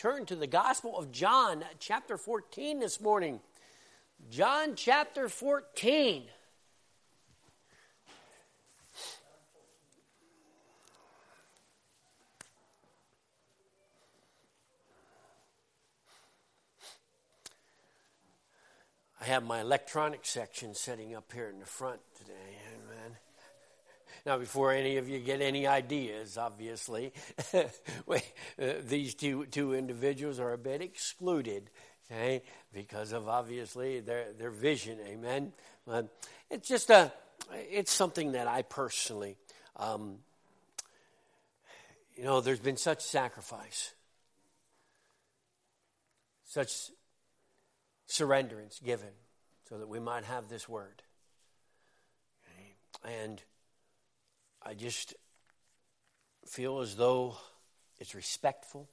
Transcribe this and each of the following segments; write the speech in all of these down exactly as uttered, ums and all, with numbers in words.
turn to the Gospel of John, chapter fourteen this morning. John chapter fourteen. I have my electronic section setting up here in the front today. Amen. Now, before any of you get any ideas, obviously, wait, uh, these two two individuals are a bit excluded, okay, because of obviously their their vision. Amen. But it's just a, it's something that I personally, um, you know, there's been such sacrifice, such surrenderance given so that we might have this word. Okay. And I just feel as though it's respectful.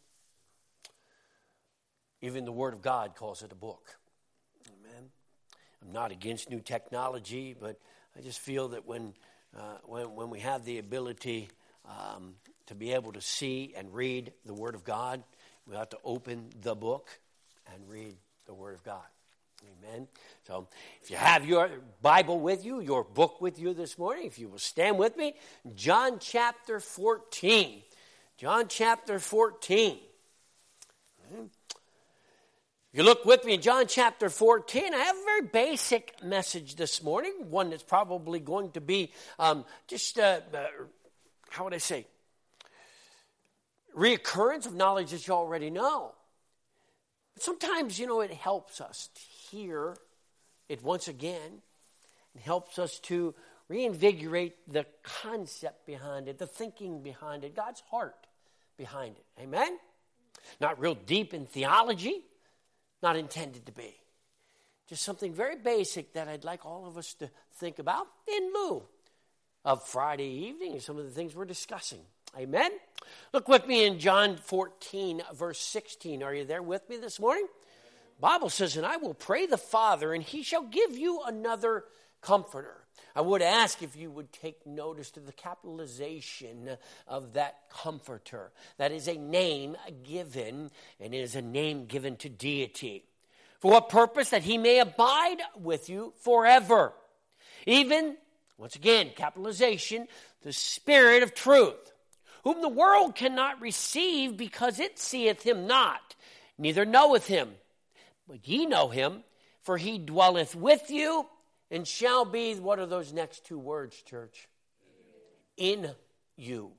Even the Word of God calls it a book. Amen. I'm not against new technology, but I just feel that when uh, when, when we have the ability um, to be able to see and read the Word of God, we have to open the book and read the Word of God. Amen. So if you have your Bible with you, your book with you this morning, if you will stand with me, John chapter fourteen. John chapter fourteen. If you look with me in John chapter fourteen, I have a very basic message this morning, one that's probably going to be um, just, uh, uh, how would I say, reoccurrence of knowledge that you already know. But sometimes, you know, it helps us to hear it once again. It helps us to reinvigorate the concept behind it, the thinking behind it, God's heart behind it. Amen? Not real deep in theology, not intended to be. Just something very basic that I'd like all of us to think about in lieu of Friday evening and some of the things we're discussing. Amen? Look with me in John fourteen, verse sixteen. Are you there with me this morning? The Bible says, and I will pray the Father, and he shall give you another comforter. I would ask if you would take notice to the capitalization of that comforter. That is a name given, and it is a name given to deity. For what purpose? That he may abide with you forever. Even, once again, capitalization, the Spirit of truth, whom the world cannot receive because it seeth him not, neither knoweth him. But ye know him, for he dwelleth with you and shall be, what are those next two words, church? In you.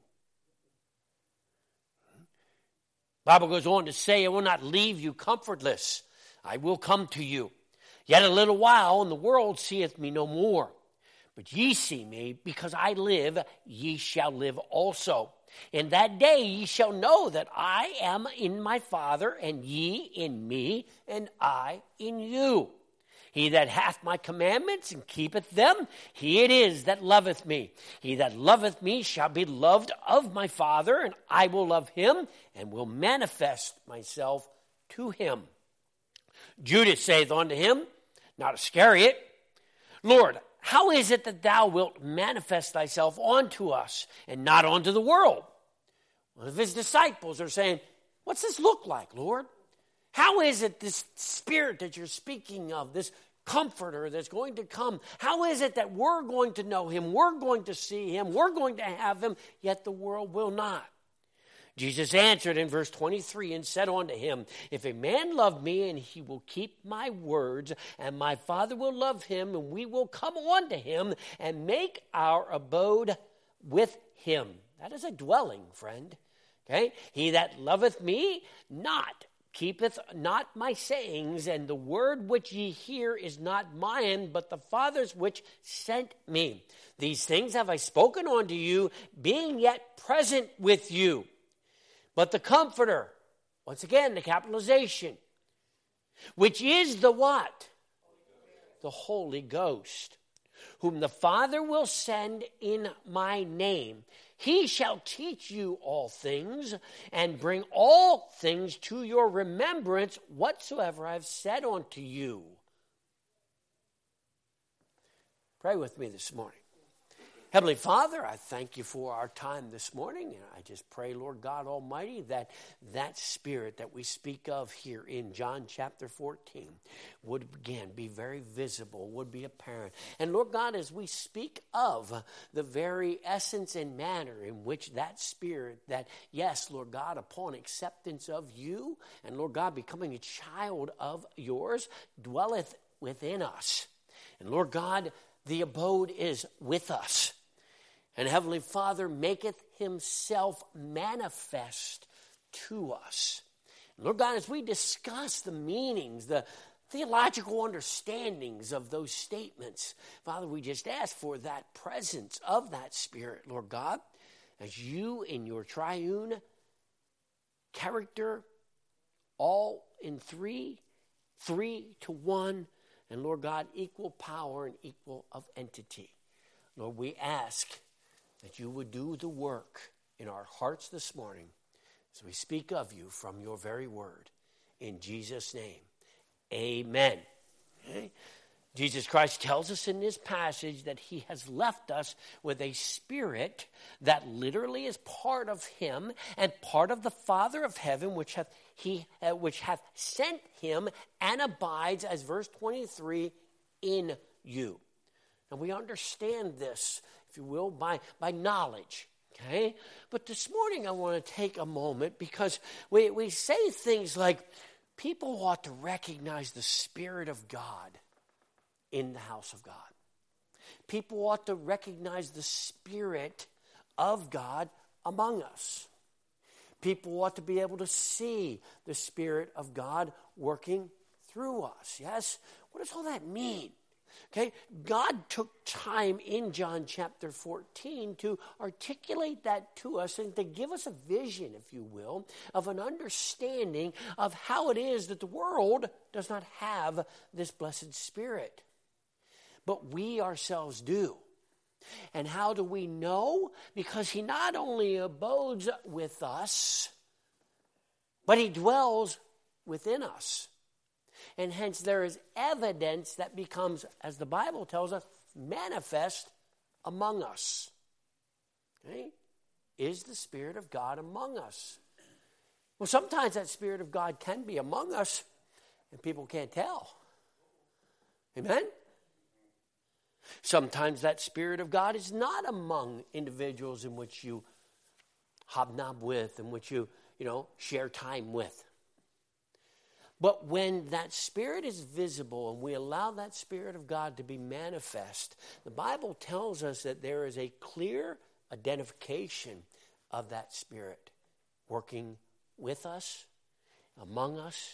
The Bible goes on to say, I will not leave you comfortless. I will come to you. Yet a little while, and the world seeth me no more. But ye see me, because I live, ye shall live also. In that day ye shall know that I am in my Father, and ye in me, and I in you. He that hath my commandments and keepeth them, he it is that loveth me. He that loveth me shall be loved of my Father, and I will love him, and will manifest myself to him. Judas saith unto him, not Iscariot, Lord, how is it that thou wilt manifest thyself unto us and not unto the world? One of his disciples are saying, what's this look like, Lord? How is it this Spirit that you're speaking of, this comforter that's going to come, how is it that we're going to know him, we're going to see him, we're going to have him, yet the world will not? Jesus answered in verse twenty-three and said unto him, if a man love me, and he will keep my words, and my Father will love him, and we will come unto him and make our abode with him. That is a dwelling, friend. Okay? He that loveth me not keepeth not my sayings, and the word which ye hear is not mine, but the Father's which sent me. These things have I spoken unto you, being yet present with you. But the Comforter, once again, the capitalization, which is the what? The Holy Ghost, whom the Father will send in my name. He shall teach you all things, and bring all things to your remembrance whatsoever I have said unto you. Pray with me this morning. Heavenly Father, I thank you for our time this morning, and I just pray, Lord God Almighty, that that Spirit that we speak of here in John chapter fourteen would again be very visible, would be apparent. And Lord God, as we speak of the very essence and manner in which that Spirit, that yes, Lord God, upon acceptance of you, and Lord God, becoming a child of yours, dwelleth within us. And Lord God, the abode is with us. And Heavenly Father maketh himself manifest to us. Lord God, as we discuss the meanings, the theological understandings of those statements, Father, we just ask for that presence of that Spirit, Lord God, as you in your triune character, all in three, three to one, and Lord God, equal power and equal of entity. Lord, we ask that you would do the work in our hearts this morning as we speak of you from your very word. In Jesus' name, amen. Okay? Jesus Christ tells us in this passage that he has left us with a Spirit that literally is part of him and part of the Father of heaven, which hath he uh, which hath sent him and abides, as verse twenty-three, in you. And we understand this, if you will, by, by knowledge. Okay? But this morning I want to take a moment because we, we say things like people ought to recognize the Spirit of God in the house of God. People ought to recognize the Spirit of God among us. People ought to be able to see the Spirit of God working through us. Yes? What does all that mean? Okay, God took time in John chapter fourteen to articulate that to us and to give us a vision, if you will, of an understanding of how it is that the world does not have this blessed Spirit. But we ourselves do. And how do we know? Because he not only abodes with us, but he dwells within us. And hence there is evidence that becomes, as the Bible tells us, manifest among us. Okay? Is the Spirit of God among us? Well, sometimes that Spirit of God can be among us and people can't tell. Amen? Sometimes that Spirit of God is not among individuals in which you hobnob with, in which you, you know, share time with. But when that Spirit is visible and we allow that Spirit of God to be manifest, the Bible tells us that there is a clear identification of that Spirit working with us, among us,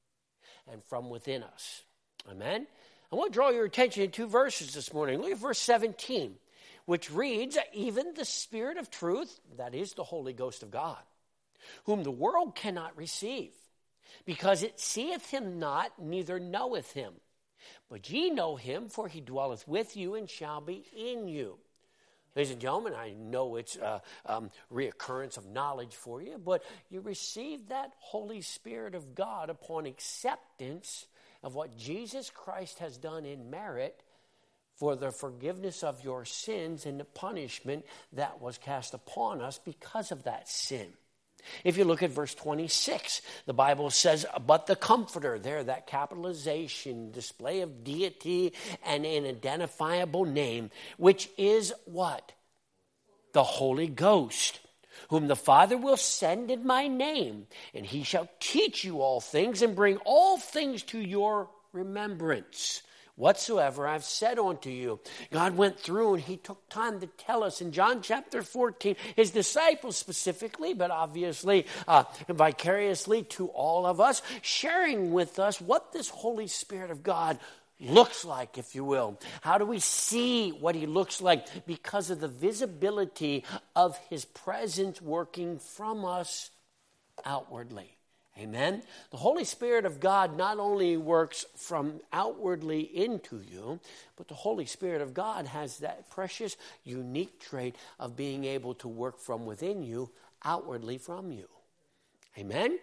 and from within us. Amen? I want to draw your attention to two verses this morning. Look at verse seventeen, which reads, even the Spirit of truth, that is the Holy Ghost of God, whom the world cannot receive, because it seeth him not, neither knoweth him. But ye know him, for he dwelleth with you and shall be in you. Ladies and gentlemen, I know it's a um, reoccurrence of knowledge for you, but you receive that Holy Spirit of God upon acceptance of what Jesus Christ has done in merit for the forgiveness of your sins and the punishment that was cast upon us because of that sin. If you look at verse twenty-six, the Bible says, but the Comforter, there, that capitalization, display of deity and an identifiable name, which is what? The Holy Ghost, whom the Father will send in my name, and he shall teach you all things and bring all things to your remembrance. Whatsoever I've said unto you. God went through and he took time to tell us in John chapter fourteen, his disciples specifically, but obviously uh, vicariously to all of us, sharing with us what this Holy Spirit of God looks like, if you will. How do we see what he looks like? Because of the visibility of his presence working from us outwardly. Amen. The Holy Spirit of God not only works from outwardly into you, but the Holy Spirit of God has that precious, unique trait of being able to work from within you, outwardly from you. Amen.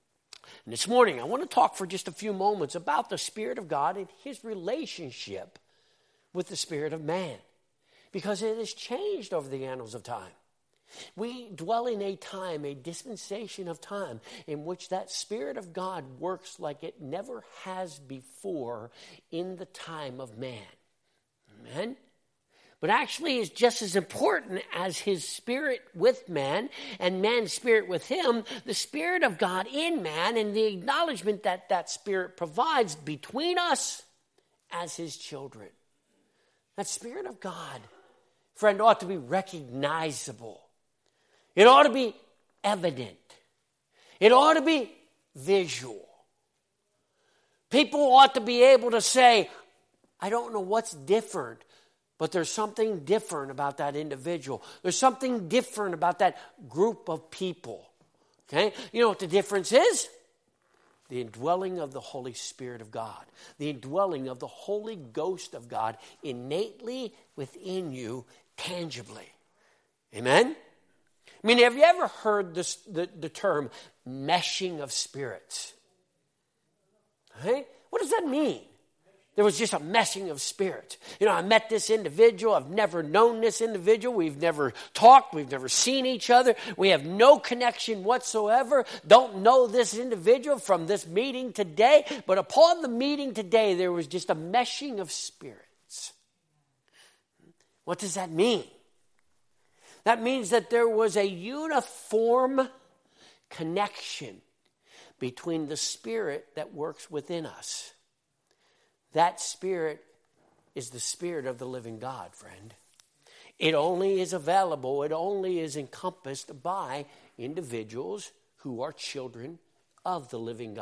And this morning, I want to talk for just a few moments about the Spirit of God and his relationship with the spirit of man. because it has changed over the annals of time. We dwell in a time, a dispensation of time, in which that Spirit of God works like it never has before in the time of man. Amen? But actually is just as important as his Spirit with man and man's spirit with him, the Spirit of God in man and the acknowledgement that that Spirit provides between us as his children. That Spirit of God, friend, ought to be recognizable. It ought to be evident. It ought to be visual. People ought to be able to say, I don't know what's different, but there's something different about that individual. There's something different about that group of people. Okay? You know what the difference is? The indwelling of the Holy Spirit of God. The indwelling of the Holy Ghost of God innately within you, tangibly. Amen? I mean, have you ever heard this, the, the term meshing of spirits? Right? What does that mean? There was just a meshing of spirits. You know, I met this individual. I've never known this individual. We've never talked. We've never seen each other. We have no connection whatsoever. Don't know this individual from this meeting today. But upon the meeting today, there was just a meshing of spirits. What does that mean? That means that there was a uniform connection between the Spirit that works within us. That Spirit is the Spirit of the living God, friend. It only is available, it only is encompassed by individuals who are children of the living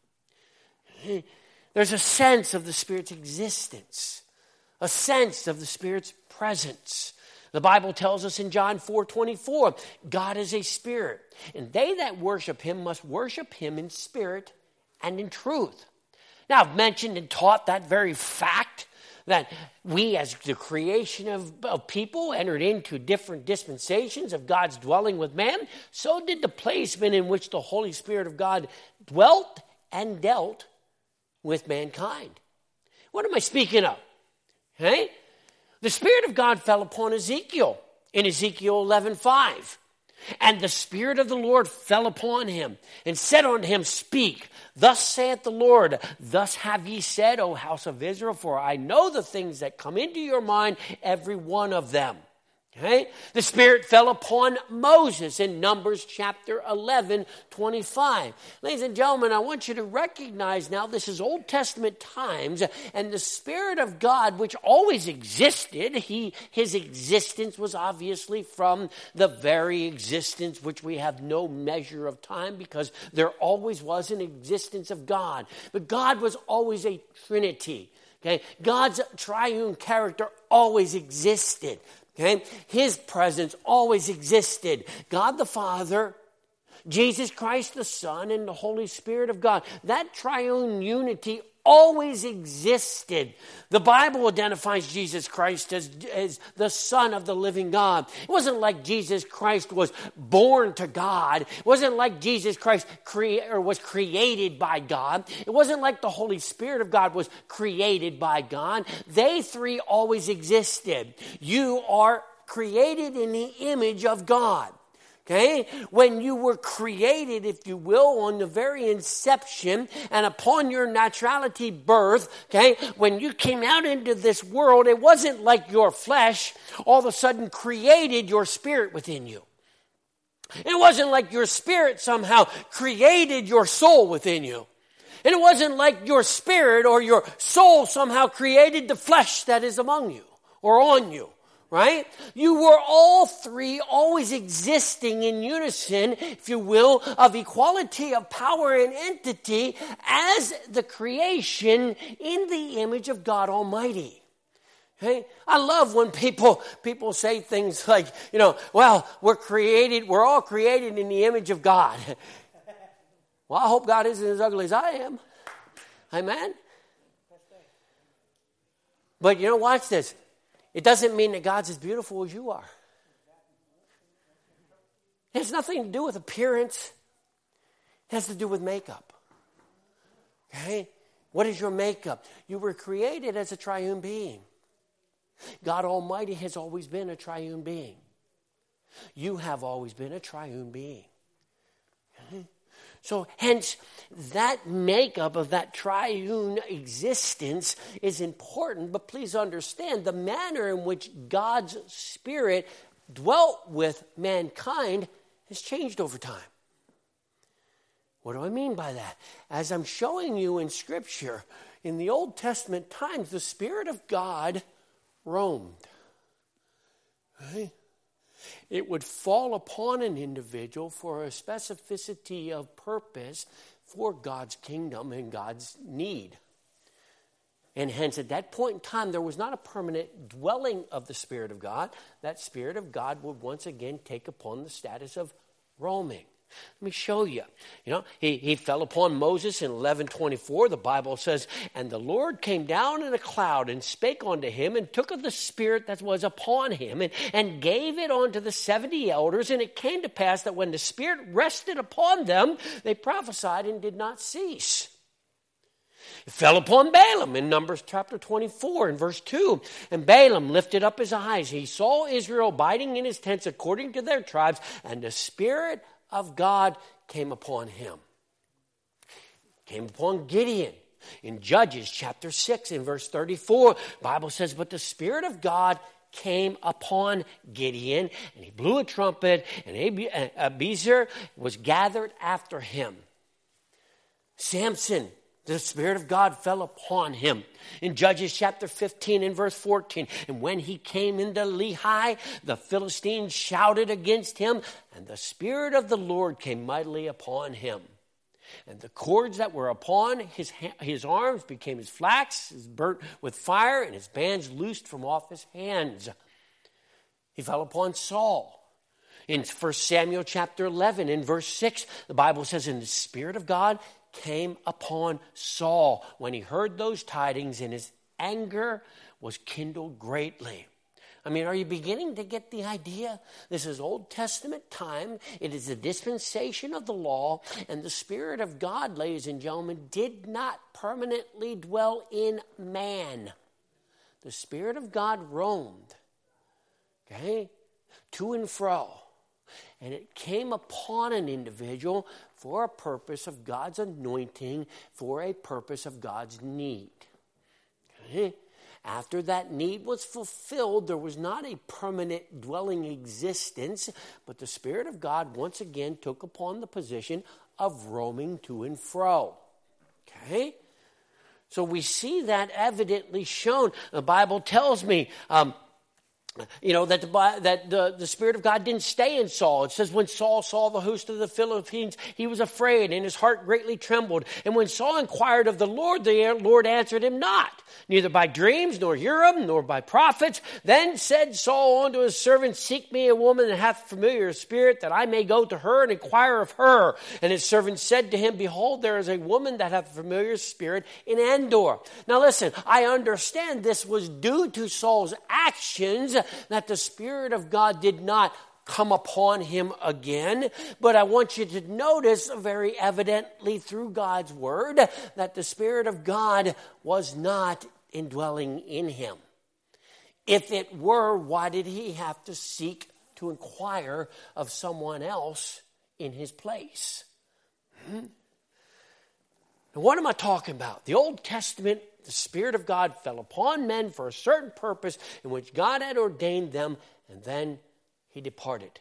God. There's a sense of the Spirit's existence, a sense of the Spirit's presence. The Bible tells us in John four twenty-four, God is a spirit, and they that worship him must worship him in spirit and in truth. Now, I've mentioned and taught that very fact that we as the creation of, of people entered into different dispensations of God's dwelling with man. So did the placement in which the Holy Spirit of God dwelt and dealt with mankind. What am I speaking of? Okay? The Spirit of God fell upon Ezekiel in Ezekiel eleven five. And the Spirit of the Lord fell upon him and said unto him, Speak, thus saith the Lord, thus have ye said, O house of Israel, for I know the things that come into your mind, every one of them. Okay? The Spirit fell upon Moses in Numbers chapter eleven, twenty-five. Ladies and gentlemen, I want you to recognize now this is Old Testament times, and the Spirit of God, which always existed, he, his existence was obviously from the very existence which we have no measure of time because there always was an existence of God. But God was always a Trinity. Okay? God's triune character always existed. Okay? His presence always existed. God the Father, Jesus Christ the Son, and the Holy Spirit of God. That triune unity always existed. The Bible identifies Jesus Christ as, as the Son of the living God. It wasn't like Jesus Christ was born to God. It wasn't like Jesus Christ cre- or was created by God. It wasn't like the Holy Spirit of God was created by God. They three always existed. You are created in the image of God. Okay, when you were created, if you will, on the very inception and upon your naturality birth, okay, when you came out into this world, it wasn't like your flesh all of a sudden created your spirit within you. It wasn't like your spirit somehow created your soul within you. And it wasn't like your spirit or your soul somehow created the flesh that is among you or on you. Right? You were all three always existing in unison, if you will, of equality of power and entity as the creation in the image of God Almighty. Okay? I love when people people say things like, you know, well, we're created, we're all created in the image of God. Well, I hope God isn't as ugly as I am. Amen? But you know, watch this. It doesn't mean that God's as beautiful as you are. It has nothing to do with appearance. It has to do with makeup. Okay? What is your makeup? You were created as a triune being. God Almighty has always been a triune being. You have always been a triune being. Okay? So hence, that makeup of that triune existence is important, but please understand the manner in which God's Spirit dwelt with mankind has changed over time. What do I mean by that? As I'm showing you in Scripture, in the Old Testament times, the Spirit of God roamed. Right? It would fall upon an individual for a specificity of purpose for God's kingdom and God's need. And hence, at that point in time, there was not a permanent dwelling of the Spirit of God. That Spirit of God would once again take upon the status of roaming. Let me show you. You know, he, he fell upon Moses in eleven twenty-four. The Bible says, and the Lord came down in a cloud and spake unto him and took of the Spirit that was upon him and, and gave it unto the seventy elders. And it came to pass that when the Spirit rested upon them, they prophesied and did not cease. It fell upon Balaam in Numbers chapter twenty-four and verse two. And Balaam lifted up his eyes. He saw Israel abiding in his tents according to their tribes, and the Spirit of God came upon him. Came upon Gideon. In Judges chapter six and verse thirty-four, the Bible says, but the Spirit of God came upon Gideon, and he blew a trumpet, and Abiezer was gathered after him. Samson, the Spirit of God fell upon him. In Judges chapter fifteen and verse fourteen, and when he came into Lehi, the Philistines shouted against him, and the Spirit of the Lord came mightily upon him. And the cords that were upon his, his arms became as flax, as burnt with fire, and his bands loosed from off his hands. He fell upon Saul. In First Samuel chapter eleven and verse six, the Bible says, and the Spirit of God came upon Saul when he heard those tidings, and his anger was kindled greatly. I mean, are you beginning to get the idea? This is Old Testament time. It is the dispensation of the law, and the Spirit of God, ladies and gentlemen, did not permanently dwell in man. The Spirit of God roamed, okay, to and fro. And it came upon an individual for a purpose of God's anointing, for a purpose of God's need. Okay? After that need was fulfilled, there was not a permanent dwelling existence, but the Spirit of God once again took upon the position of roaming to and fro. Okay? So we see that evidently shown. The Bible tells me, um, You know, that, the, that the, the Spirit of God didn't stay in Saul. It says when Saul saw the host of the Philistines, he was afraid and his heart greatly trembled. And when Saul inquired of the Lord, the Lord answered him not, neither by dreams, nor Urim, nor by prophets. Then said Saul unto his servant, seek me a woman that hath a familiar spirit, that I may go to her and inquire of her. And his servant said to him, behold, there is a woman that hath a familiar spirit in Endor. Now listen, I understand this was due to Saul's actions, that the Spirit of God did not come upon him again. But I want you to notice very evidently through God's word that the Spirit of God was not indwelling in him. If it were, why did he have to seek to inquire of someone else in his place? Hmm? Now, what am I talking about? The Old Testament, the Spirit of God fell upon men for a certain purpose in which God had ordained them, and then he departed.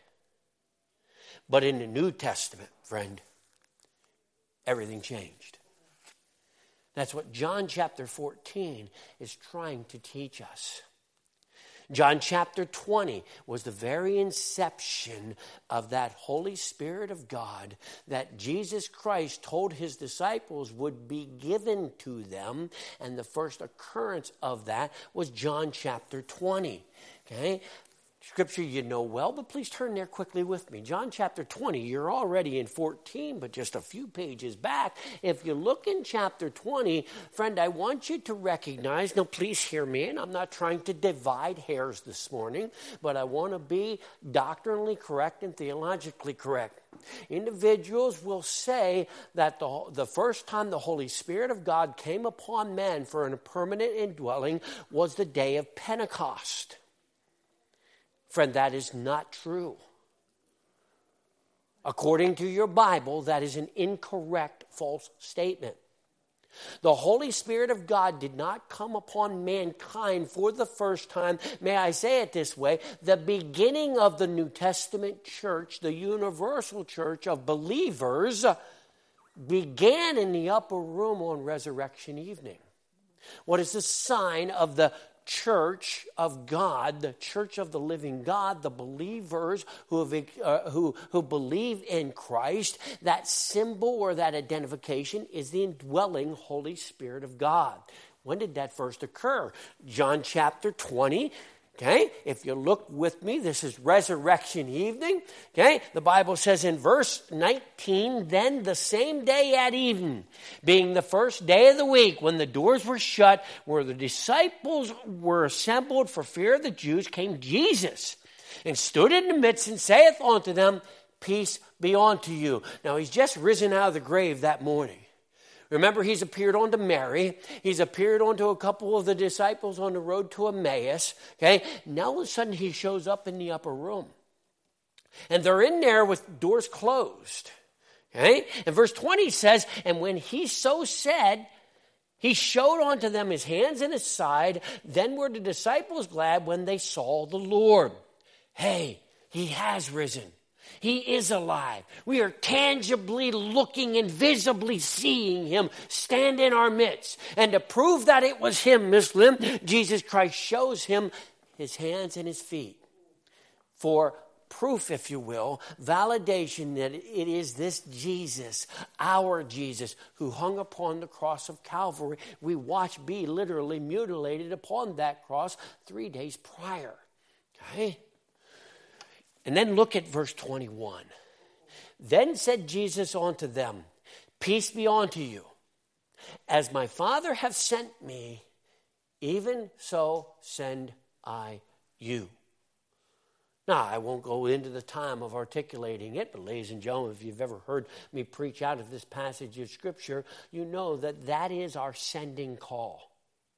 But in the New Testament, friend, everything changed. That's what John chapter fourteen is trying to teach us. John chapter twenty was the very inception of that Holy Spirit of God that Jesus Christ told his disciples would be given to them. And the first occurrence of that was John chapter twenty. Okay? Scripture you know well, but please turn there quickly with me. John chapter twenty, you're already in fourteen, but just a few pages back. If you look in chapter twenty, friend, I want you to recognize, now please hear me, and I'm not trying to divide hairs this morning, but I want to be doctrinally correct and theologically correct. Individuals will say that the, the first time the Holy Spirit of God came upon man for a permanent indwelling was the day of Pentecost. Friend, that is not true. According to your Bible, that is an incorrect, false statement. The Holy Spirit of God did not come upon mankind for the first time. May I say it this way? The beginning of the New Testament church, the universal church of believers, began in the upper room on resurrection evening. What is the sign of the church of God, the church of the living God, the believers who have, uh, who who believe in Christ? That symbol or that identification is the indwelling Holy Spirit of God. When did that first occur? John chapter twenty. Okay, if you look with me, this is resurrection evening. Okay, the Bible says in verse nineteen, then the same day at even, being the first day of the week, when the doors were shut, where the disciples were assembled for fear of the Jews, came Jesus and stood in the midst and saith unto them, peace be unto you. Now he's just risen out of the grave that morning. Remember, he's appeared unto Mary. He's appeared unto a couple of the disciples on the road to Emmaus. Okay, now all of a sudden he shows up in the upper room. And they're in there with doors closed. Okay, and verse twenty says, and when he so said, he showed unto them his hands and his side. Then were the disciples glad when they saw the Lord. Hey, he has risen. He is alive. We are tangibly looking and visibly seeing him stand in our midst. And to prove that it was him, Miss Lim, Jesus Christ shows him his hands and his feet. For proof, if you will, validation that it is this Jesus, our Jesus, who hung upon the cross of Calvary, we watch be literally mutilated upon that cross three days prior. Okay? And then look at verse twenty-one. Then said Jesus unto them, peace be unto you. As my Father hath sent me, even so send I you. Now, I won't go into the time of articulating it, but ladies and gentlemen, if you've ever heard me preach out of this passage of Scripture, you know that that is our sending call.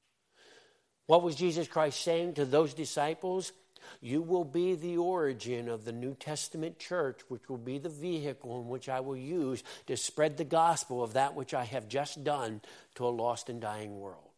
What was Jesus Christ saying to those disciples? You will be the origin of the New Testament church, which will be the vehicle in which I will use to spread the gospel of that which I have just done to a lost and dying world.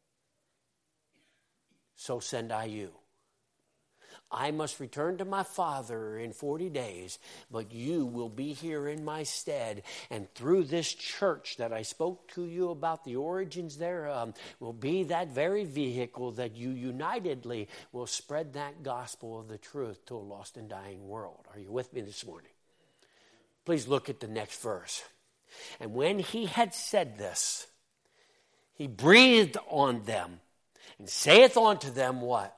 So send I you. I must return to my Father in forty days, but you will be here in my stead. And through this church that I spoke to you about the origins thereof, will be that very vehicle that you unitedly will spread that gospel of the truth to a lost and dying world. Are you with me this morning? Please look at the next verse. And when he had said this, he breathed on them and saith unto them what?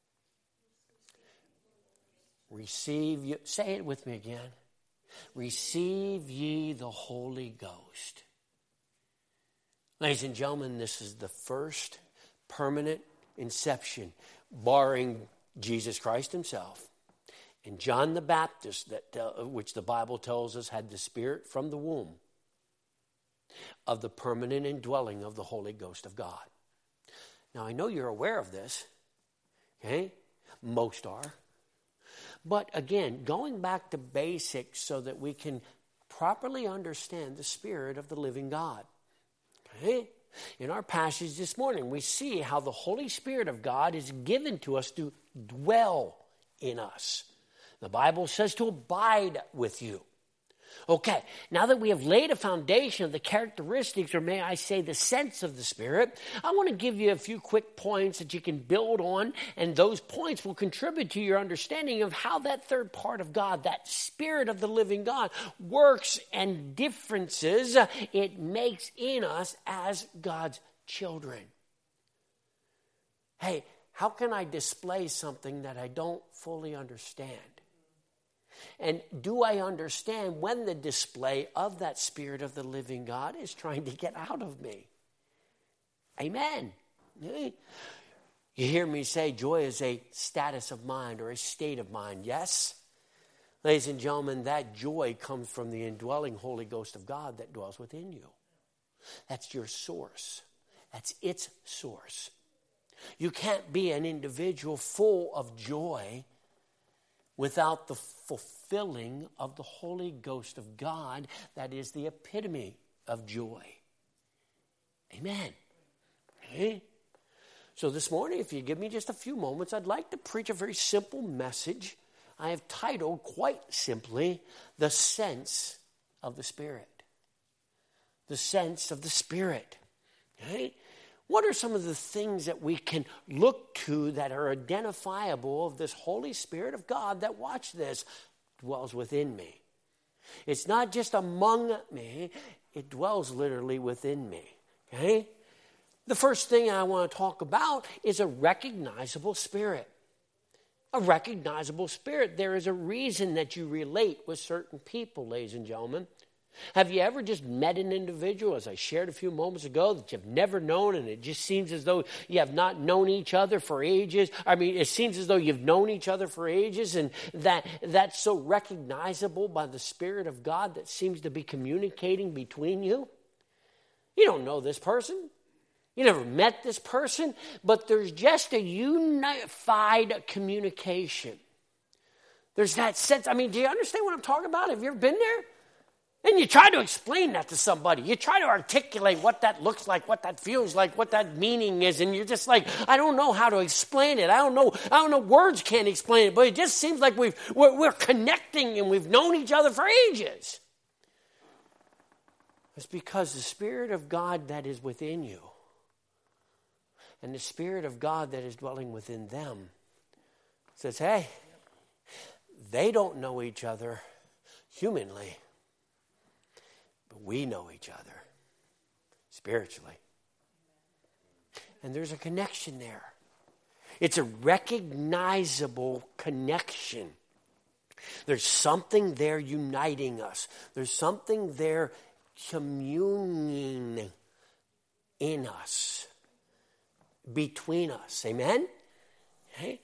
Receive ye, say it with me again. Receive ye the Holy Ghost. Ladies and gentlemen, this is the first permanent inception, barring Jesus Christ himself. And John the Baptist, that uh, which the Bible tells us had the Spirit from the womb, of the permanent indwelling of the Holy Ghost of God. Now, I know you're aware of this. Okay? Most are. But again, going back to basics so that we can properly understand the Spirit of the living God. Okay? In our passage this morning, we see how the Holy Spirit of God is given to us to dwell in us. The Bible says to abide with you. Okay, now that we have laid a foundation of the characteristics, or may I say the sense of the Spirit, I want to give you a few quick points that you can build on, and those points will contribute to your understanding of how that third part of God, that Spirit of the living God, works and differences it makes in us as God's children. Hey, how can I display something that I don't fully understand? And do I understand when the display of that Spirit of the living God is trying to get out of me? Amen. You hear me say joy is a status of mind or a state of mind. Yes? Ladies and gentlemen, that joy comes from the indwelling Holy Ghost of God that dwells within you. That's your source. That's its source. You can't be an individual full of joy without the fulfilling of the Holy Ghost of God that is the epitome of joy. Amen. Okay? So this morning, if you give me just a few moments, I'd like to preach a very simple message. I have titled quite simply, The Sense of the Spirit. The sense of the Spirit. Okay? What are some of the things that we can look to that are identifiable of this Holy Spirit of God that, watch this, dwells within me? It's not just among me, it dwells literally within me. Okay? The first thing I want to talk about is a recognizable spirit. A recognizable spirit. There is a reason that you relate with certain people, ladies and gentlemen. Have you ever just met an individual, as I shared a few moments ago, that you've never known, and it just seems as though you have not known each other for ages? I mean, it seems as though you've known each other for ages, and that that's so recognizable by the Spirit of God that seems to be communicating between you. You don't know this person. You never met this person, but there's just a unified communication. There's that sense. I mean, do you understand what I'm talking about? Have you ever been there? And you try to explain that to somebody. You try to articulate what that looks like, what that feels like, what that meaning is. And you're just like, I don't know how to explain it. I don't know. I don't know. Words can't explain it. But it just seems like we've, we're, we're connecting and we've known each other for ages. It's because the Spirit of God that is within you and the Spirit of God that is dwelling within them says, hey, they don't know each other humanly. But we know each other spiritually. And there's a connection there. It's a recognizable connection. There's something there uniting us. There's something there communing in us, between us. Amen? Okay.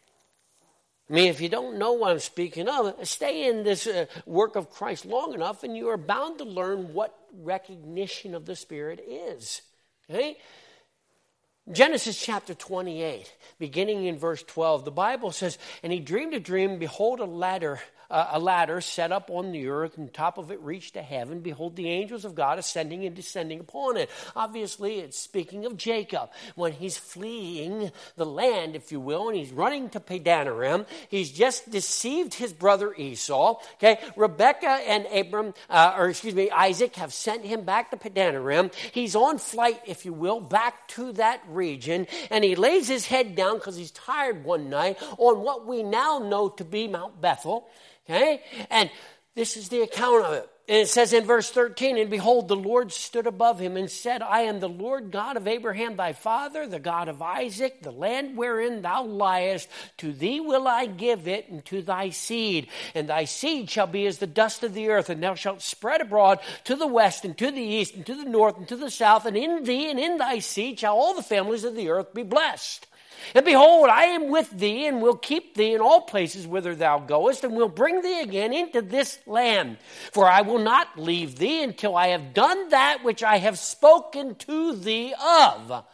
I mean, if you don't know what I'm speaking of, stay in this uh, work of Christ long enough and you are bound to learn what recognition of the Spirit is. Okay? Genesis chapter twenty-eight, beginning in verse twelve, the Bible says, and he dreamed a dream, behold a ladder, uh, a ladder set up on the earth, and top of it reached to heaven. Behold, the angels of God ascending and descending upon it. Obviously, it's speaking of Jacob. When he's fleeing the land, if you will, and he's running to Padanaram, he's just deceived his brother Esau. Okay, Rebekah and Abram, uh, or excuse me, Isaac have sent him back to Padanaram. He's on flight, if you will, back to that region, and he lays his head down because he's tired one night on what we now know to be Mount Bethel. Okay, and this is the account of it. And it says in verse thirteen, and behold, the Lord stood above him and said, I am the Lord God of Abraham thy father, the God of Isaac. The land wherein thou liest, to thee will I give it, and to thy seed. And thy seed shall be as the dust of the earth, and thou shalt spread abroad to the west, and to the east, and to the north, and to the south. And in thee and in thy seed shall all the families of the earth be blessed. And behold, I am with thee, and will keep thee in all places whither thou goest, and will bring thee again into this land. For I will not leave thee until I have done that which I have spoken to thee of.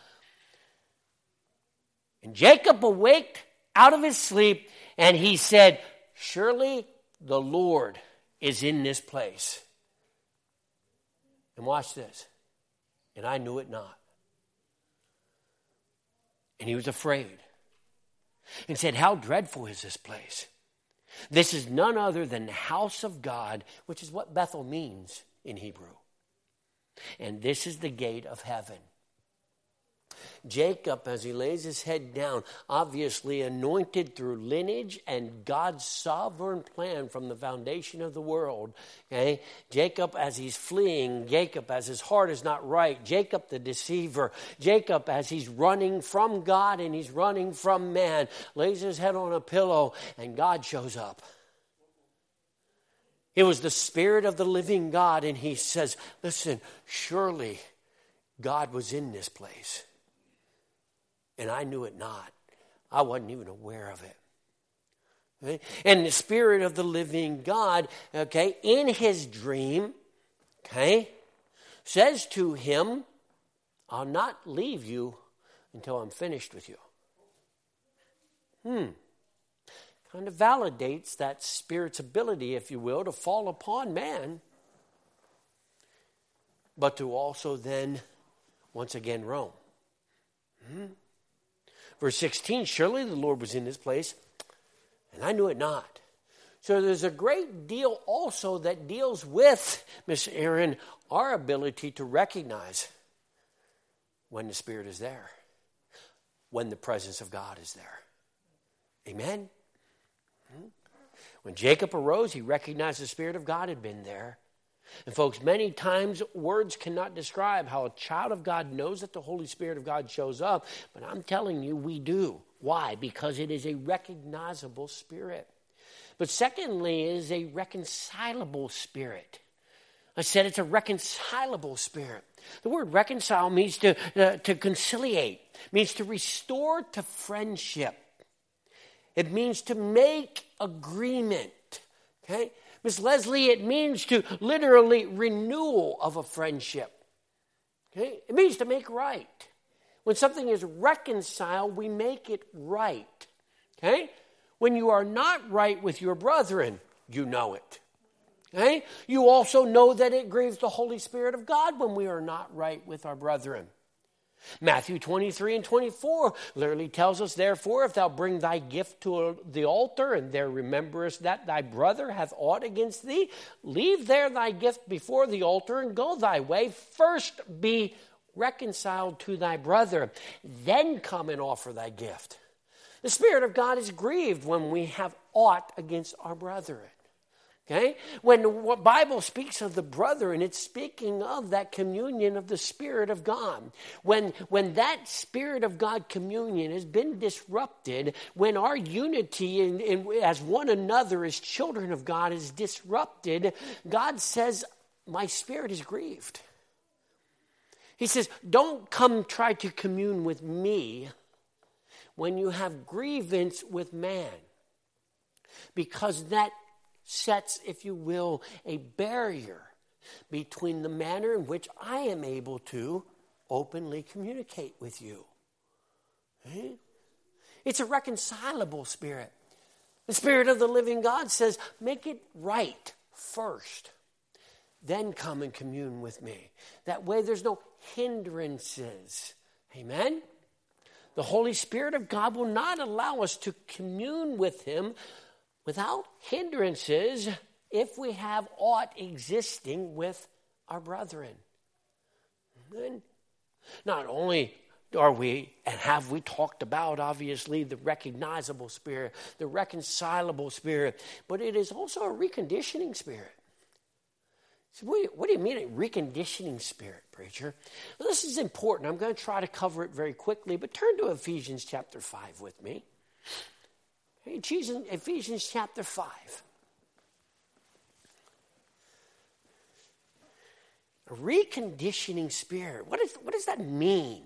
And Jacob awaked out of his sleep, and he said, surely the Lord is in this place. And watch this. And I knew it not. And he was afraid and said, how dreadful is this place? This is none other than the house of God, which is what Bethel means in Hebrew. And this is the gate of heaven. Jacob, as he lays his head down, obviously anointed through lineage and God's sovereign plan from the foundation of the world. Okay? Jacob, as he's fleeing, Jacob, as his heart is not right, Jacob the deceiver, Jacob, as he's running from God and he's running from man, lays his head on a pillow and God shows up. It was the Spirit of the living God, and he says, listen, surely God was in this place. And I knew it not. I wasn't even aware of it. Okay? And the Spirit of the living God, okay, in his dream, okay, says to him, I'll not leave you until I'm finished with you. Hmm. Kind of validates that Spirit's ability, if you will, to fall upon man, but to also then, once again, roam. Hmm. Verse sixteen, surely the Lord was in this place, and I knew it not. So there's a great deal also that deals with, Miss Aaron, our ability to recognize when the Spirit is there, when the presence of God is there. Amen? When Jacob arose, he recognized the Spirit of God had been there. And folks, many times words cannot describe how a child of God knows that the Holy Spirit of God shows up. But I'm telling you, we do. Why? Because it is a recognizable spirit. But secondly, it is a reconcilable spirit. I said it's a reconcilable spirit. The word reconcile means to, uh, to conciliate, means to restore to friendship. It means to make agreement, okay? Miss Leslie, it means to literally renewal of a friendship, okay? It means to make right. When something is reconciled, we make it right, okay? When you are not right with your brethren, you know it, okay? You also know that it grieves the Holy Spirit of God when we are not right with our brethren. Matthew twenty-three and twenty-four literally tells us, therefore, if thou bring thy gift to the altar, and there rememberest that thy brother hath aught against thee, leave there thy gift before the altar, and go thy way. First be reconciled to thy brother, then come and offer thy gift. The Spirit of God is grieved when we have aught against our brethren. Okay? When the Bible speaks of the brethren, it's speaking of that communion of the Spirit of God. When, when that Spirit of God communion has been disrupted, when our unity in, in, as one another as children of God is disrupted, God says, my spirit is grieved. He says, don't come try to commune with me when you have grievance with man. Because that sets, if you will, a barrier between the manner in which I am able to openly communicate with you. Okay? It's a reconcilable spirit. The Spirit of the living God says, make it right first. Then come and commune with me. That way there's no hindrances. Amen? The Holy Spirit of God will not allow us to commune with him without hindrances if we have aught existing with our brethren. And not only are we, and have we talked about, obviously, the recognizable spirit, the reconcilable spirit, but it is also a reconditioning spirit. So what, do you, what do you mean a reconditioning spirit, preacher? Well, this is important. I'm going to try to cover it very quickly, but turn to Ephesians chapter five with me. Ephesians chapter five. A reconditioning spirit. What, is, what does that mean?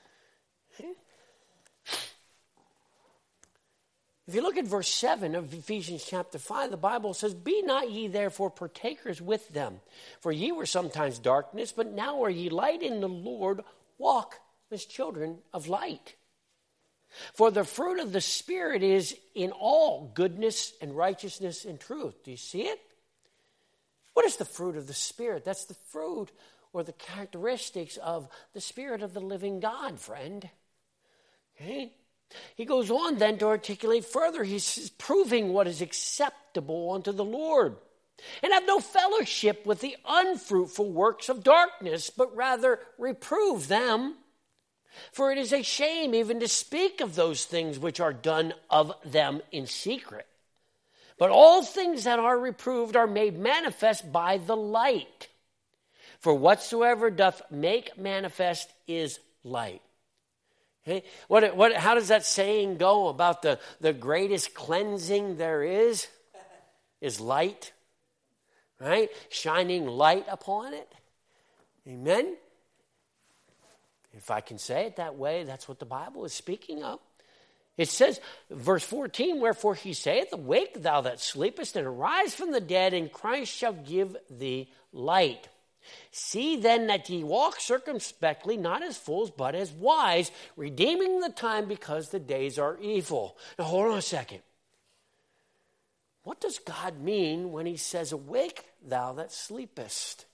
If you look at verse seven of Ephesians chapter five, the Bible says, be not ye therefore partakers with them. For ye were sometimes darkness, but now are ye light in the Lord. Walk as children of light. For the fruit of the Spirit is in all goodness and righteousness and truth. Do you see it? What is the fruit of the Spirit? That's the fruit or the characteristics of the Spirit of the living God, friend. Okay? He goes on then to articulate further. He's proving what is acceptable unto the Lord. And have no fellowship with the unfruitful works of darkness, but rather reprove them. For it is a shame even to speak of those things which are done of them in secret. But all things that are reproved are made manifest by the light. For whatsoever doth make manifest is light. Okay? What, what, how does that saying go about the, the greatest cleansing there is? Is light. Right? Shining light upon it. Amen? If I can say it that way, that's what the Bible is speaking of. It says, verse fourteen, wherefore he saith, awake thou that sleepest, and arise from the dead, and Christ shall give thee light. See then that ye walk circumspectly, not as fools, but as wise, redeeming the time, because the days are evil. Now hold on a second. What does God mean when he says, awake thou that sleepest?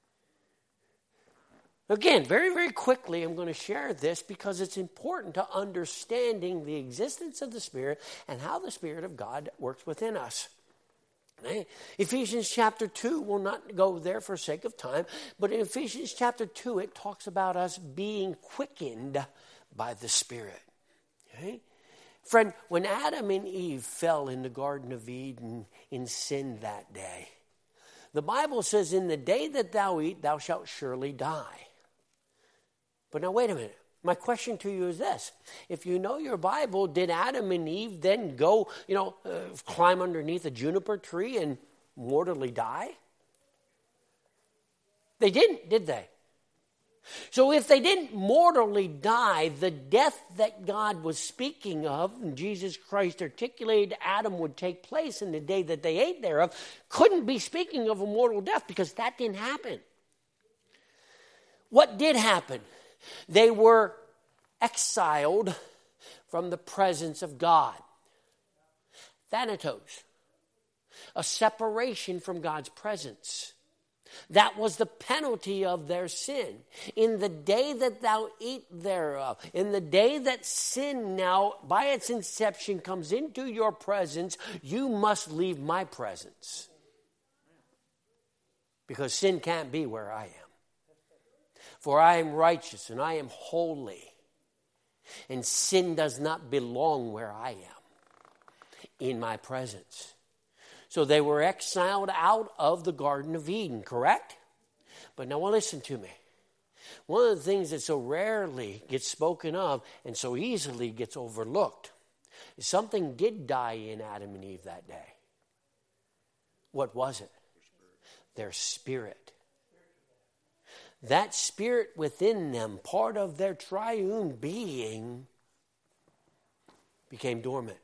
Again, very, very quickly, I'm going to share this because it's important to understanding the existence of the Spirit and how the Spirit of God works within us. Okay? Ephesians chapter two, we'll not go there for sake of time, but in Ephesians chapter two, it talks about us being quickened by the Spirit. Okay? Friend, when Adam and Eve fell in the Garden of Eden in sin that day, the Bible says, in the day that thou eat, thou shalt surely die. But now wait a minute. My question to you is this. If you know your Bible, did Adam and Eve then go, you know, uh, climb underneath a juniper tree and mortally die? They didn't, did they? So if they didn't mortally die, the death that God was speaking of, and Jesus Christ articulated Adam would take place in the day that they ate thereof, couldn't be speaking of a mortal death because that didn't happen. What did happen? They were exiled from the presence of God. Thanatos. A separation from God's presence. That was the penalty of their sin. In the day that thou eat thereof, in the day that sin now, by its inception, comes into your presence, you must leave my presence. Because sin can't be where I am. For I am righteous and I am holy. And sin does not belong where I am, in my presence. So they were exiled out of the Garden of Eden, correct? But now listen to me. One of the things that so rarely gets spoken of and so easily gets overlooked is something did die in Adam and Eve that day. What was it? Their spirit. That spirit within them, part of their triune being, became dormant.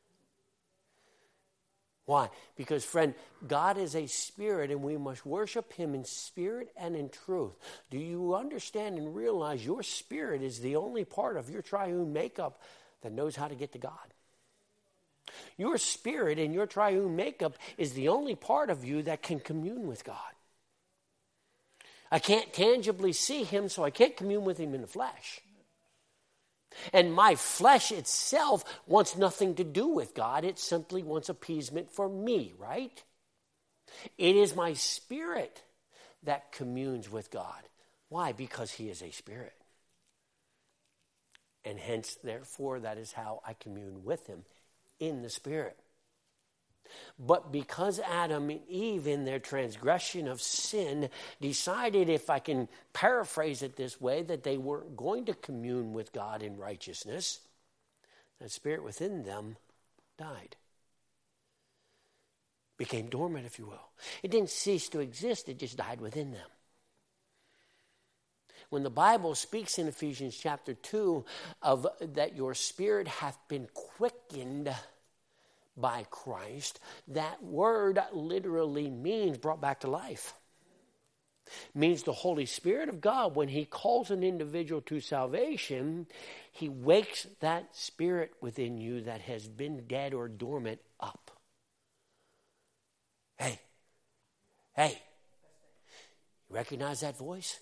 Why? Because, friend, God is a spirit and we must worship him in spirit and in truth. Do you understand and realize your spirit is the only part of your triune makeup that knows how to get to God? Your spirit and your triune makeup is the only part of you that can commune with God. I can't tangibly see him, so I can't commune with him in the flesh. And my flesh itself wants nothing to do with God. It simply wants appeasement for me, right? It is my spirit that communes with God. Why? Because he is a spirit. And hence, therefore, that is how I commune with him, in the spirit. But because Adam and Eve, in their transgression of sin, decided, if I can paraphrase it this way, that they weren't going to commune with God in righteousness, that spirit within them died. Became dormant, if you will. It didn't cease to exist, it just died within them. When the Bible speaks in Ephesians chapter two of that your spirit hath been quickened by Christ, that word literally means brought back to life. It means the Holy Spirit of God, when he calls an individual to salvation, he wakes that spirit within you that has been dead or dormant up. Hey, hey, you recognize that voice?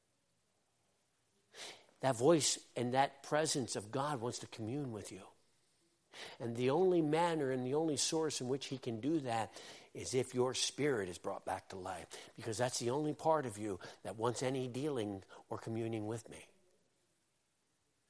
That voice and that presence of God wants to commune with you. And the only manner and the only source in which he can do that is if your spirit is brought back to life. Because that's the only part of you that wants any dealing or communing with me.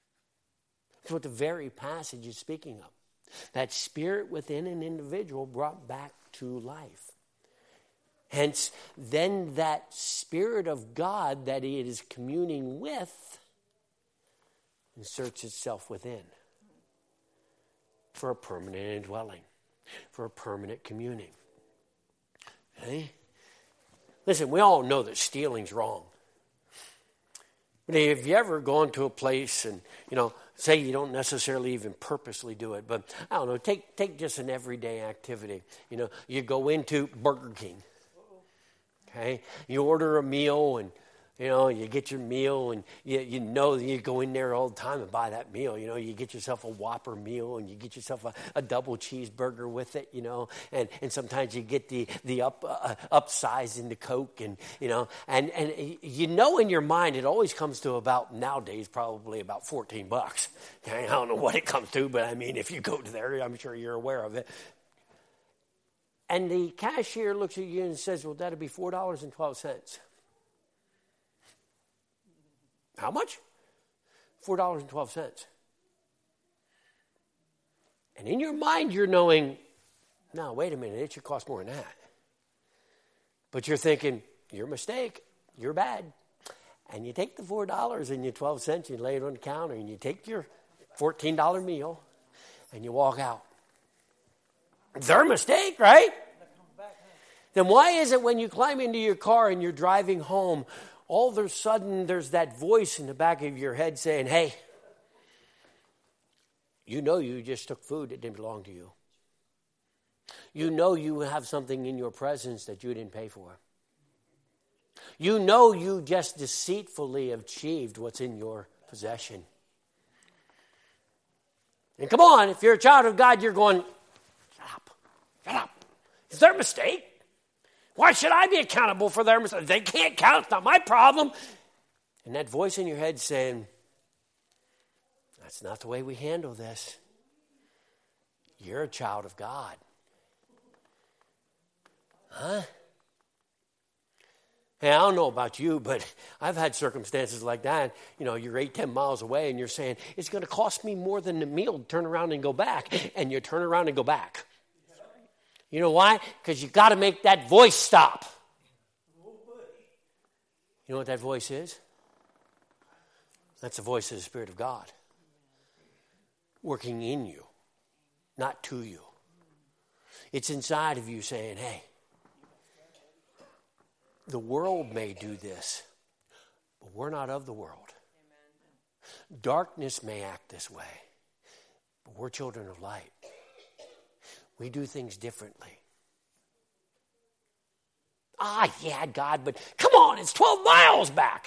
That's what the very passage is speaking of. That spirit within an individual brought back to life. Hence, then that Spirit of God that it is communing with inserts itself within for a permanent indwelling, for a permanent communing. Okay? Listen, we all know that stealing's wrong. But have you ever gone to a place and, you know, say you don't necessarily even purposely do it, but I don't know, take take just an everyday activity. You know, you go into Burger King. Okay, you order a meal and, you know, you get your meal and you, you know you go in there all the time and buy that meal. You know, you get yourself a Whopper meal and you get yourself a, a double cheeseburger with it, you know, and, and sometimes you get the, the up uh, upsize in the Coke and, you know, and, and you know in your mind it always comes to about, nowadays, probably about fourteen bucks. Okay, I don't know what it comes to, but I mean, if you go to there, I'm sure you're aware of it. And the cashier looks at you and says, well, that'd be four dollars and twelve cents. How much? four dollars and twelve cents. And in your mind, you're knowing, no, wait a minute, it should cost more than that. But you're thinking, your mistake, you're bad. And you take the four dollars and your twelve cents, you lay it on the counter, and you take your fourteen dollars meal, and you walk out. It's their mistake, right? Then why is it when you climb into your car and you're driving home, all of a sudden there's that voice in the back of your head saying, hey, you know you just took food that didn't belong to you. You know you have something in your presence that you didn't pay for. You know you just deceitfully achieved what's in your possession. And come on, if you're a child of God, you're going, shut up, shut up. It's their mistake. Why should I be accountable for their mistake? They can't count. It's not my problem. And that voice in your head saying, that's not the way we handle this. You're a child of God. Huh? Hey, I don't know about you, but I've had circumstances like that. You know, you're eight, ten miles away and you're saying, it's going to cost me more than the meal to turn around and go back. And you turn around and go back. You know why? Because you've got to make that voice stop. You know what that voice is? That's the voice of the Spirit of God. Working in you, not to you. It's inside of you saying, hey, the world may do this, but we're not of the world. Amen. Darkness may act this way, but we're children of light. We do things differently. Ah, yeah, God, but come on, it's twelve miles back.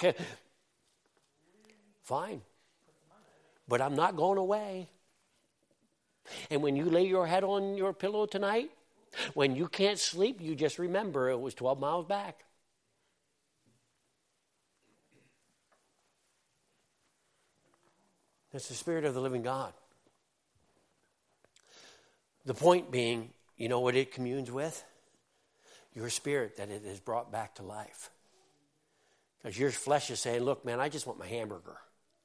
Fine. But I'm not going away. And when you lay your head on your pillow tonight, when you can't sleep, you just remember it was twelve miles back. That's the Spirit of the living God. The point being, you know what it communes with? Your spirit that it has brought back to life. Because your flesh is saying, look, man, I just want my hamburger.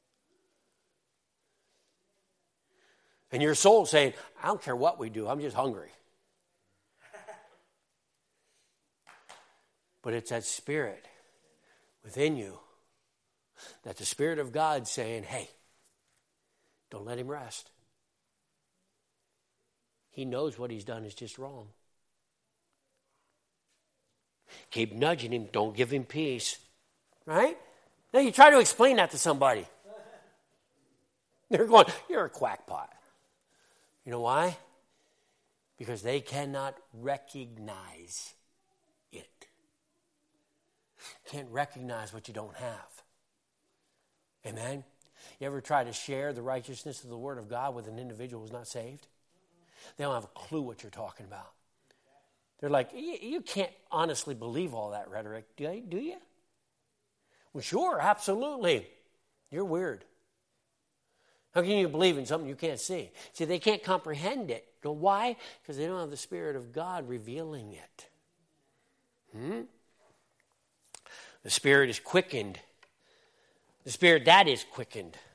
And your soul is saying, I don't care what we do, I'm just hungry. But it's that spirit within you, that the Spirit of God saying, hey, don't let him rest. He knows what he's done is just wrong. Keep nudging him. Don't give him peace. Right? Now you try to explain that to somebody. They're going, you're a quackpot. You know why? Because they cannot recognize it. Can't recognize what you don't have. Amen? You ever try to share the righteousness of the Word of God with an individual who's not saved? They don't have a clue what you're talking about. They're like, you can't honestly believe all that rhetoric, do you? Do you? Well, sure, absolutely. You're weird. How can you believe in something you can't see? See, they can't comprehend it. You know why? Because they don't have the Spirit of God revealing it. Hmm? The Spirit is quickened. The Spirit that is quickened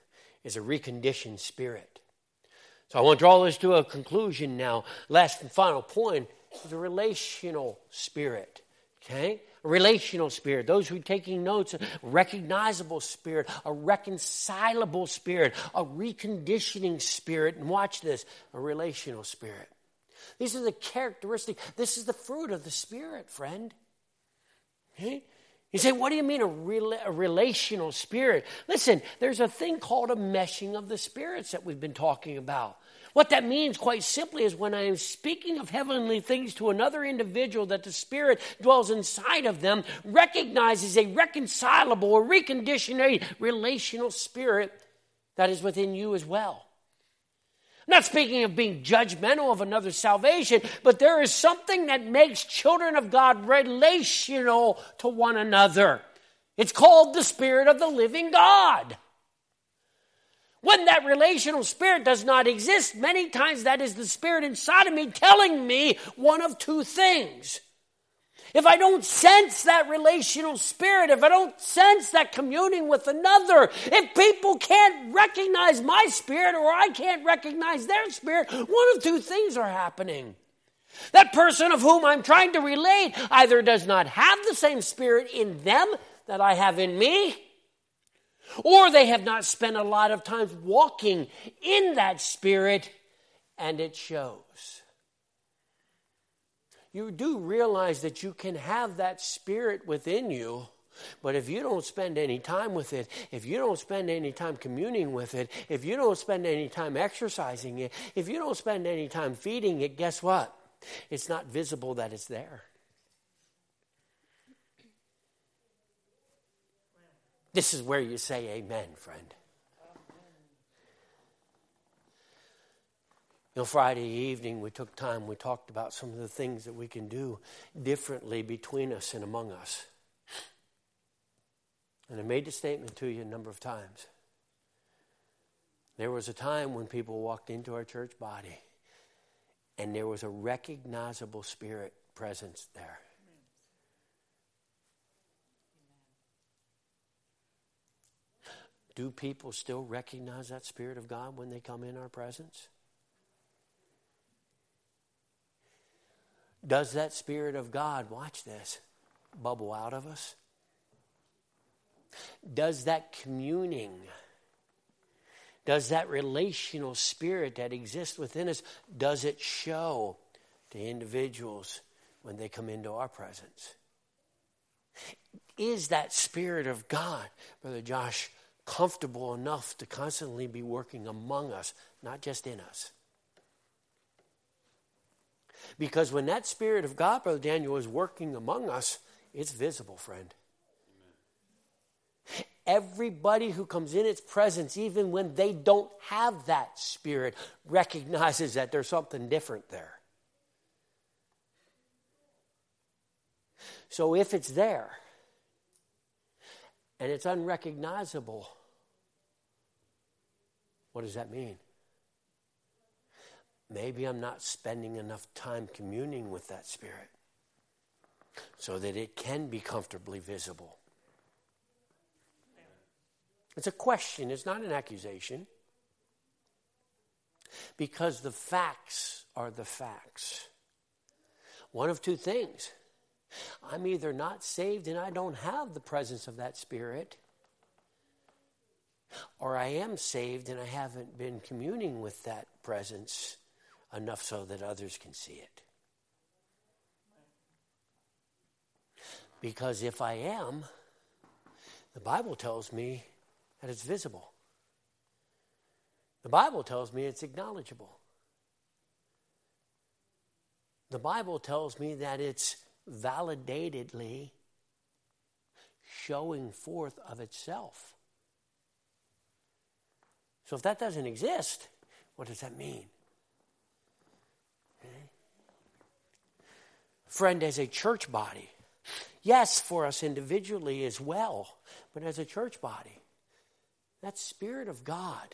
is a reconditioned spirit. So I want to draw this to a conclusion now. Last and final point is a relational spirit. Okay? A relational spirit. Those who are taking notes, a recognizable spirit, a reconcilable spirit, a reconditioning spirit. And watch this, a relational spirit. These are the characteristics. This is the fruit of the Spirit, friend. Okay? You say, what do you mean a, rela- a relational spirit? Listen, there's a thing called a meshing of the spirits that we've been talking about. What that means, quite simply, is when I am speaking of heavenly things to another individual that the Spirit dwells inside of them, recognizes a reconcilable, a reconditioned, a relational spirit that is within you as well. I'm not speaking of being judgmental of another's salvation, but there is something that makes children of God relational to one another. It's called the Spirit of the living God. When that relational spirit does not exist, many times that is the spirit inside of me telling me one of two things. If I don't sense that relational spirit, if I don't sense that communing with another, if people can't recognize my spirit or I can't recognize their spirit, one of two things are happening. That person of whom I'm trying to relate either does not have the same spirit in them that I have in me, or they have not spent a lot of time walking in that spirit, and it shows. You do realize that you can have that spirit within you, but if you don't spend any time with it, if you don't spend any time communing with it, if you don't spend any time exercising it, if you don't spend any time feeding it, guess what? It's not visible that it's there. This is where you say amen, friend. You know, Friday evening we took time, we talked about some of the things that we can do differently between us and among us. And I made the statement to you a number of times. There was a time when people walked into our church body and there was a recognizable spirit presence there. Do people still recognize that Spirit of God when they come in our presence? Does that Spirit of God, watch this, bubble out of us? Does that communing, does that relational spirit that exists within us, does it show to individuals when they come into our presence? Is that Spirit of God, Brother Josh, comfortable enough to constantly be working among us, not just in us? Because when that Spirit of God, Brother Daniel, is working among us, it's visible, friend. Amen. Everybody who comes in its presence, even when they don't have that Spirit, recognizes that there's something different there. So if it's there, and it's unrecognizable, what does that mean? Maybe I'm not spending enough time communing with that Spirit so that it can be comfortably visible. It's a question, it's not an accusation. Because the facts are the facts. One of two things. I'm either not saved and I don't have the presence of that Spirit, or I am saved and I haven't been communing with that presence enough so that others can see it. Because if I am, the Bible tells me that it's visible. The Bible tells me it's acknowledgeable. The Bible tells me that it's validatedly showing forth of itself. So if that doesn't exist, what does that mean? Okay. Friend, as a church body, yes, for us individually as well, but as a church body, that Spirit of God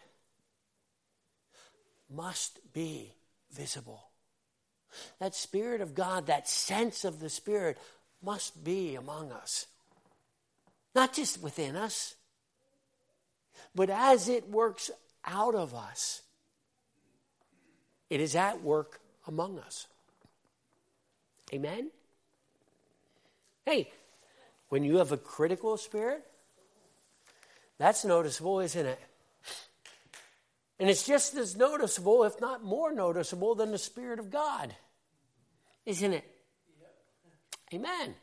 must be visible. That Spirit of God, that sense of the Spirit must be among us. Not just within us. But as it works out of us, it is at work among us. Amen? Hey, when you have a critical spirit, that's noticeable, isn't it? And it's just as noticeable, if not more noticeable, than the Spirit of God. Isn't it? Amen.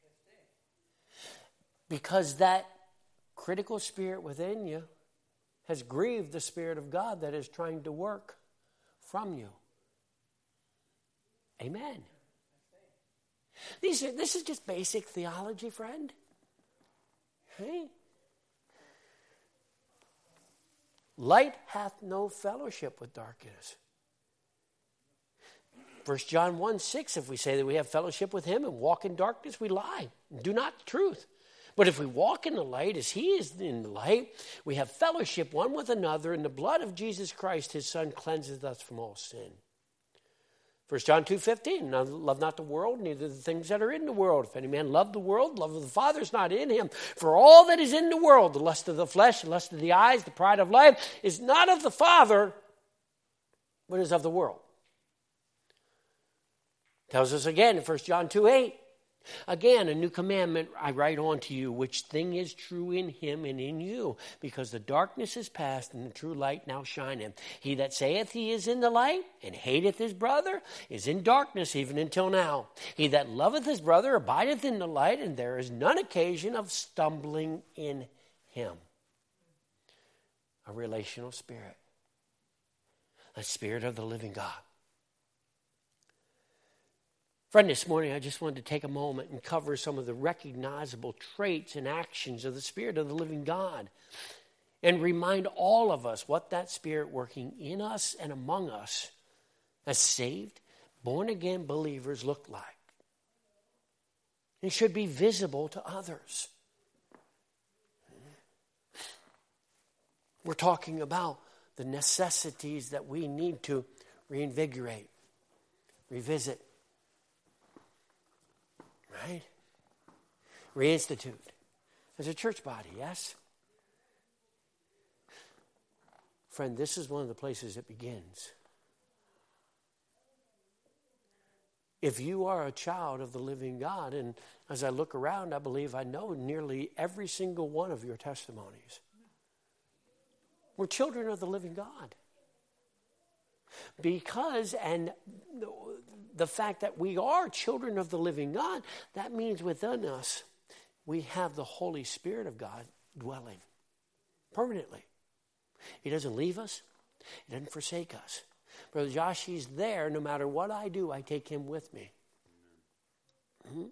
Because that critical spirit within you has grieved the Spirit of God that is trying to work from you. Amen. These are, this is just basic theology, friend. Hey? Light hath no fellowship with darkness. First John one six, if we say that we have fellowship with him and walk in darkness, we lie and do not the truth. But if we walk in the light as he is in the light, we have fellowship one with another, and the blood of Jesus Christ, his Son, cleanses us from all sin. First John two fifteen, love not the world, neither the things that are in the world. If any man love the world, love of the Father is not in him. For all that is in the world, the lust of the flesh, the lust of the eyes, the pride of life, is not of the Father, but is of the world. Tells us again in First John two eight, again, a new commandment I write unto you, which thing is true in him and in you, because the darkness is past and the true light now shineth. He that saith he is in the light and hateth his brother is in darkness even until now. He that loveth his brother abideth in the light, and there is none occasion of stumbling in him. A relational spirit. A spirit of the living God. Friend, this morning I just wanted to take a moment and cover some of the recognizable traits and actions of the Spirit of the living God and remind all of us what that Spirit working in us and among us as saved, born-again believers look like. It should be visible to others. We're talking about the necessities that we need to reinvigorate, revisit, right? Reinstitute. As a church body, yes? Friend, this is one of the places it begins. If you are a child of the living God, and as I look around, I believe I know nearly every single one of your testimonies. We're children of the living God. Because, and the fact that we are children of the living God, that means within us, we have the Holy Spirit of God dwelling permanently. He doesn't leave us. He doesn't forsake us. Brother Josh, he's there. No matter what I do, I take him with me. Mm-hmm.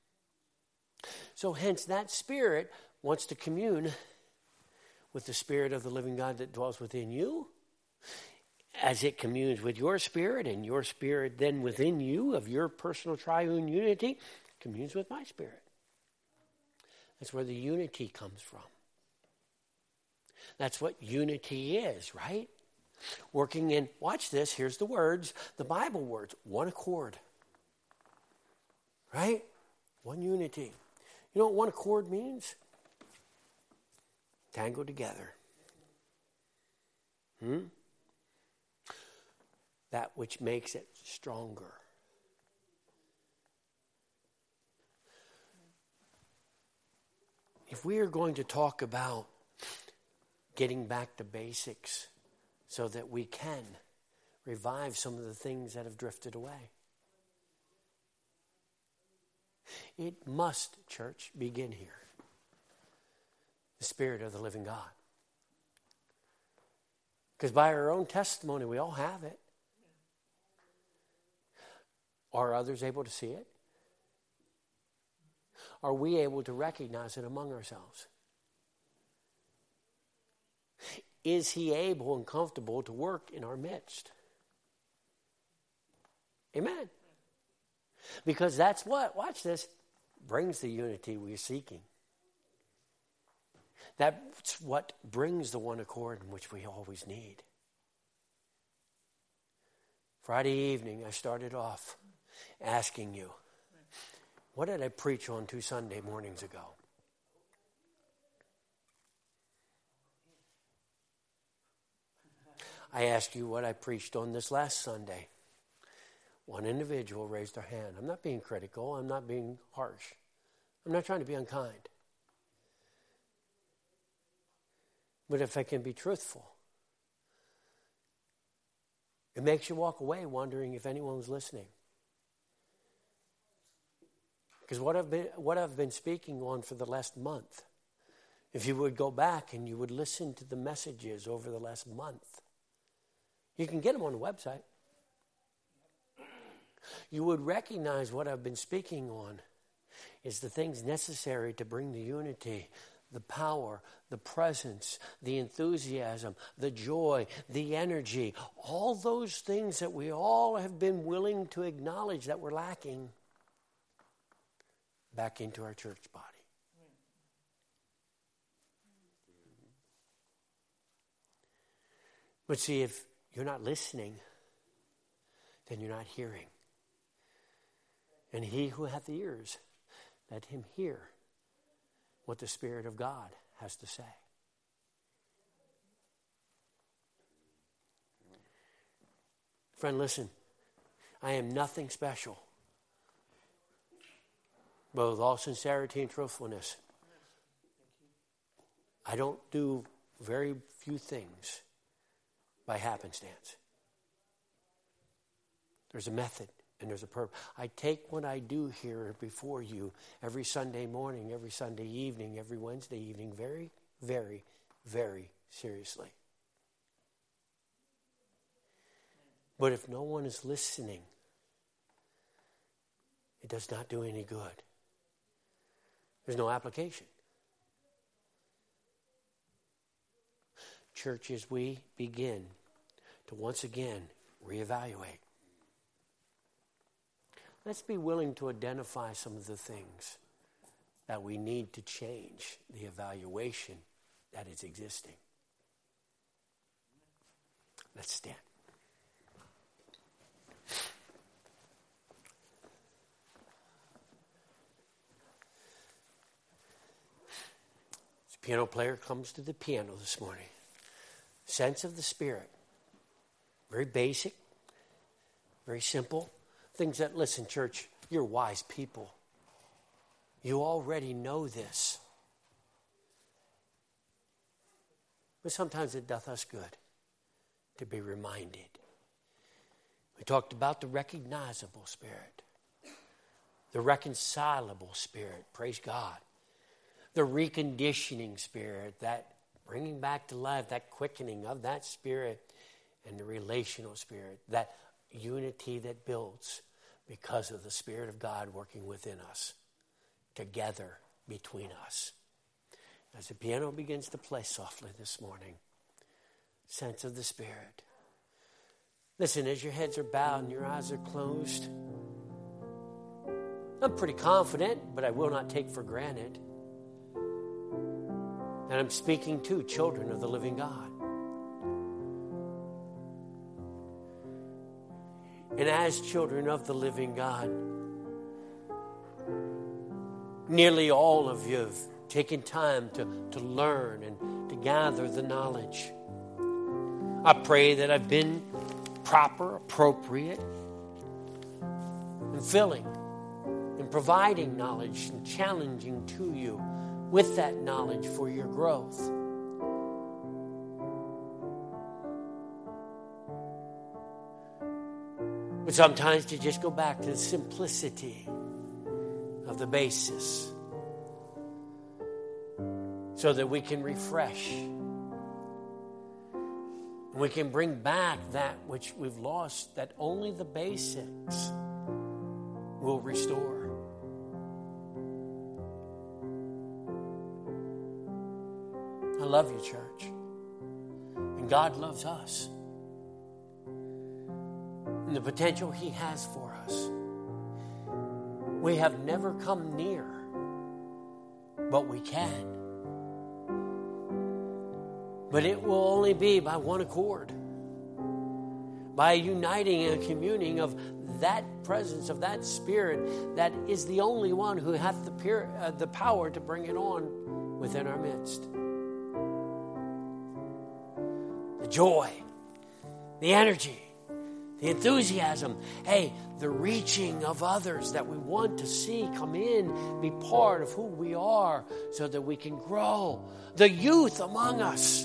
So hence that Spirit wants to commune with the Spirit of the living God that dwells within you. As it communes with your spirit, and your spirit then within you of your personal triune unity communes with my spirit. That's where the unity comes from. That's what unity is, right? Working in, watch this, here's the words, the Bible words, one accord. Right? One unity. You know what one accord means? Tangled together. Hmm? That which makes it stronger. If we are going to talk about getting back to basics so that we can revive some of the things that have drifted away, it must, church, begin here. The Spirit of the living God. Because by our own testimony, we all have it. Are others able to see it? Are we able to recognize it among ourselves? Is he able and comfortable to work in our midst? Amen. Because that's what, watch this, brings the unity we're seeking. That's what brings the one accord in which we always need. Friday evening, I started off asking you, what did I preach on two Sunday mornings ago? I asked you what I preached on this last Sunday. One individual raised their hand. I'm not being critical. I'm not being harsh. I'm not trying to be unkind. But if I can be truthful, it makes you walk away wondering if anyone was listening. Because what I've been, what I've been speaking on for the last month, if you would go back and you would listen to the messages over the last month, you can get them on the website. You would recognize what I've been speaking on is the things necessary to bring the unity, the power, the presence, the enthusiasm, the joy, the energy, all those things that we all have been willing to acknowledge that we're lacking back into our church body. But see, if you're not listening, then you're not hearing. And he who hath ears, let him hear what the Spirit of God has to say. Friend, listen. I am nothing special. But with all sincerity and truthfulness, I don't do very few things by happenstance. There's a method and there's a purpose. I take what I do here before you every Sunday morning, every Sunday evening, every Wednesday evening very, very, very seriously. But if no one is listening, it does not do any good. There's no application. Church, as we begin to once again reevaluate, let's be willing to identify some of the things that we need to change the evaluation that is existing. Let's stand. This piano player comes to the piano this morning. Sense of the Spirit. Very basic, very simple. Things that, listen, church, you're wise people. You already know this. But sometimes it doth us good to be reminded. We talked about the recognizable Spirit, the reconcilable Spirit, praise God, the reconditioning Spirit, that bringing back to life, that quickening of that Spirit, and the relational Spirit, that unity that builds because of the Spirit of God working within us, together between us. As the piano begins to play softly this morning, sense of the Spirit. Listen, as your heads are bowed and your eyes are closed, I'm pretty confident, but I will not take for granted that I'm speaking to children of the living God. And as children of the living God, nearly all of you have taken time to, to learn and to gather the knowledge. I pray that I've been proper, appropriate, and filling and providing knowledge and challenging to you with that knowledge for your growth. But sometimes to just go back to the simplicity of the basis so that we can refresh. We can bring back that which we've lost, that only the basics will restore. I love you, church. And God loves us. And the potential He has for us. We have never come near, but we can. But it will only be by one accord, by uniting and communing of that presence, of that Spirit that is the only one who hath the, pure, uh, the power to bring it on within our midst. The joy, the energy, the enthusiasm, hey, the reaching of others that we want to see come in, be part of who we are so that we can grow. The youth among us.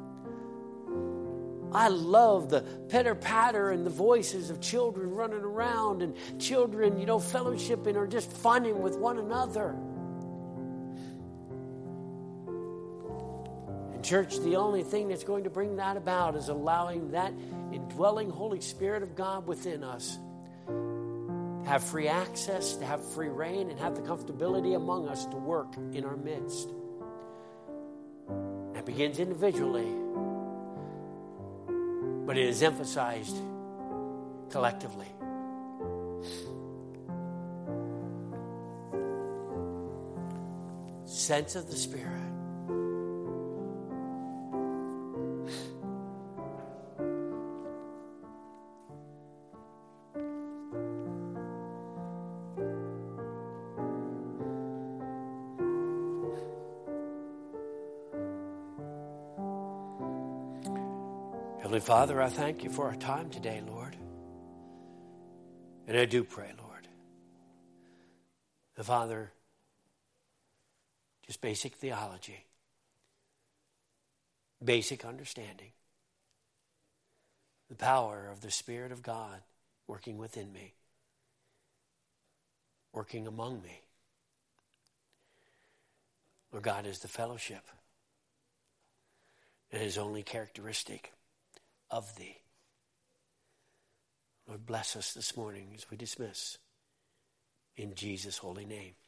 I love the pitter-patter and the voices of children running around and children, you know, fellowshipping or just funning with one another. And church, the only thing that's going to bring that about is allowing that indwelling Holy Spirit of God within us to have free access, to have free reign, and have the comfortability among us to work in our midst. That begins individually, but it is emphasized collectively. Sense of the Spirit. Heavenly Father, I thank you for our time today, Lord. And I do pray, Lord, the Father, just basic theology, basic understanding, the power of the Spirit of God working within me, working among me. Lord God, is the fellowship that is only characteristic of thee. Lord, bless us this morning as we dismiss in Jesus' holy name.